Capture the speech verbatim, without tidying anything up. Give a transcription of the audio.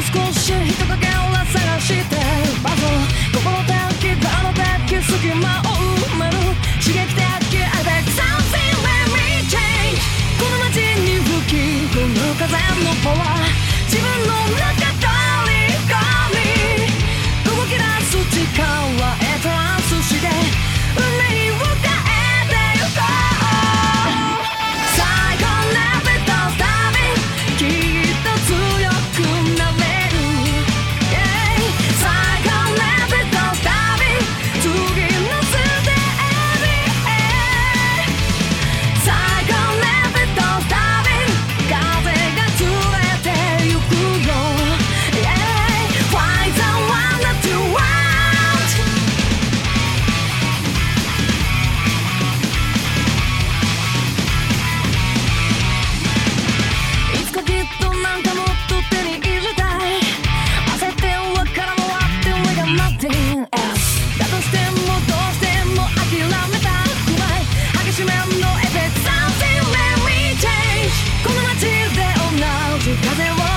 少し人影を探してパズル心的体的隙間を埋める刺激的 I beg something let me change この街に吹き込む風のパワー自分の中取り込み動き出す力へトランスして運命を変えてゆこう最後のベッドスタービンきっと強くなれる、yeah、最後のベッドスタービン次のステージへ最後のベッドスタービン風が連れてゆくよ、yeah、Find the one that you wantいつかきっとなんかもっと手に入れたい焦ってわからもあって We got nothing else だとしてもどうしても諦めたくない激しめのエフェクト Something let me change この街で同じ風を